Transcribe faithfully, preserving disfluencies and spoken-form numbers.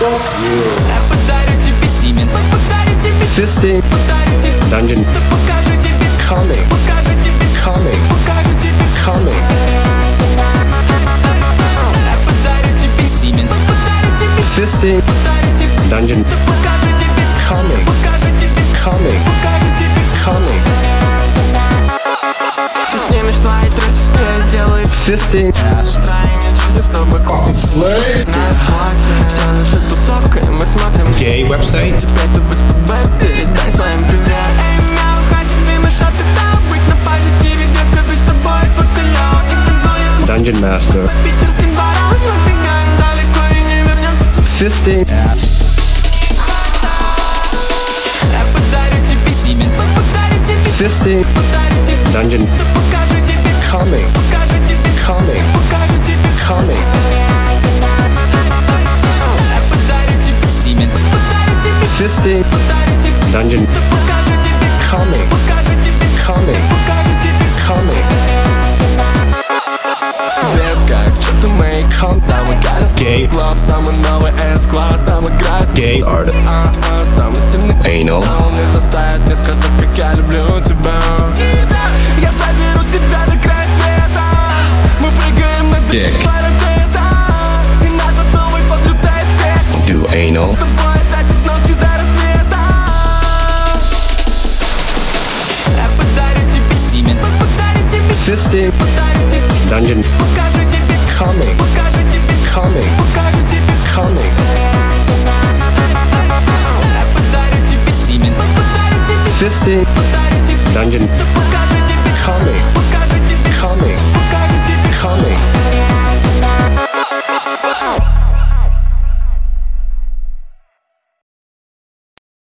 Я подарю тебе семен, подарю тебе Fisting подарю тебе Dungeon покажу тебе Coming покажу тебе Coming покажу тебе Coming Я подарю тебе семен, подарю тебе Fisting подарю тебе Dungeon покажу тебе Coming покажу тебе Coming покажу тебе Coming Ты снимешь твои трусы, я сделаю Fisting Строение жизни с тобой Slay. на исхвате. Вся наша тусовка, и мы смотрим Gay website. Теперь ты без ПБ, передай своим привет. Эй, мяу, хотим мимо шопе, да, быть на позитиве, детка, ведь с тобой твой клёв. И танцует Dungeon Master по питерским барам, убегаем далеко и не вернемся. Fisting Я подарю тебе семен, подарю тебе Fisting подарю тебе Dungeon покажу тебе Coming покажу тебе Coming покажу тебе Coming Я подарю тебе семен, подарю тебе Fisting подарю тебе Dungeon покажу тебе Coming покажу тебе Coming покажу тебе Coming Детка, что ты make home? Там играли Gay клуб, самый новый S-класс, там играет Gay Art А-а, самый сильный Anal Он не заставит мне сказать, как я люблю тебя. Я заберу тебя до края света. Мы прыгаем на Dick. дышку парапета. И на тот новый подлетает тех. Do anal С тобой опять от ночи до рассвета. Я подарю тебе семен, подарю тебе Fisting подарю тебе Dungeon покажу тебе Coming покажу тебе Coming покажу тебе Coming Я подарю тебе семен, подарю тебе Fisting подарю тебе Dungeon покажу тебе